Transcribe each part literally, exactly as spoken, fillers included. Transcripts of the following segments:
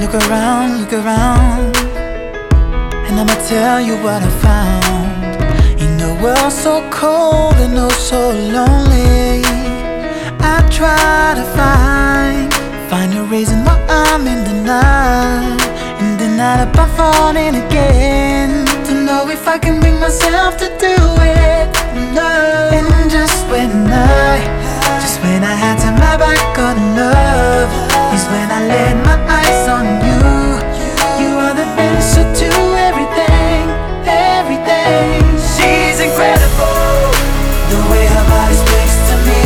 Look around, look around, and I'ma tell you what I found. In a world so cold and oh so lonely, I try to find Find a reason why I'm in the night, in the night about falling again, to know if I can bring myself to do it. No. And just when I, just when I had turned my back on love, is when I laid my eyes on you. You are the answer to everything, everything. She's incredible, the way her body speaks to me.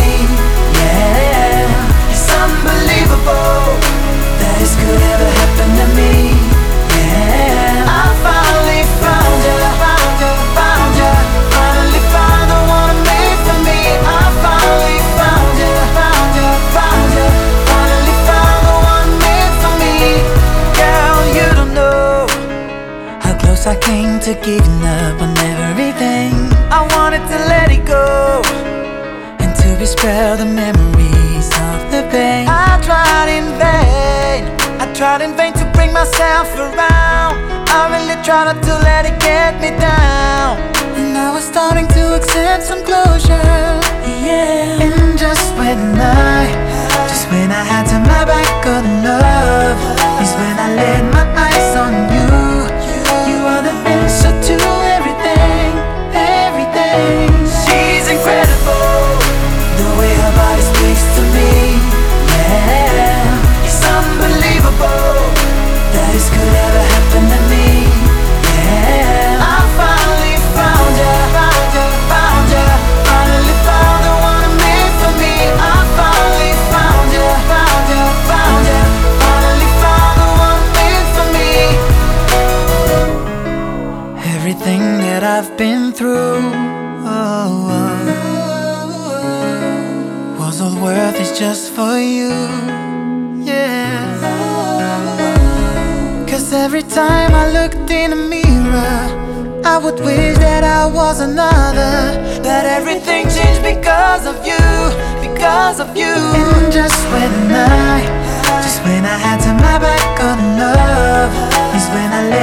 Yeah, it's unbelievable that this could ever happen to me. Yeah, I finally found you, found you, found you. Finally found the one made for me. I finally found you, found you, found you. Finally found the one made for me. Girl, you don't know how close I came to giving up on everything. I wanted to let it go and to dispel the memories of the pain. I tried in vain, I tried in vain to bring myself around. I really tried not to let it get me down, and I was starting to accept some closure. Yeah, and just when I, just when I had turned my back on love, is when I laid my eyes on you. You are the answer to everything, everything. She's incredible, the way her body speaks to me. Yeah, it's unbelievable that this could ever happen to me. Yeah, I finally found you, found you, found you. Finally found the one made for me. I finally found you, found you, found you. Finally found the one made for me. Everything that I've been through, oh, oh, was all worth it just for you. Yeah, cause every time I looked in a mirror, I would wish that I was another, that everything changed because of you, because of you. And just when I, just when I had turned my back on love, is when I let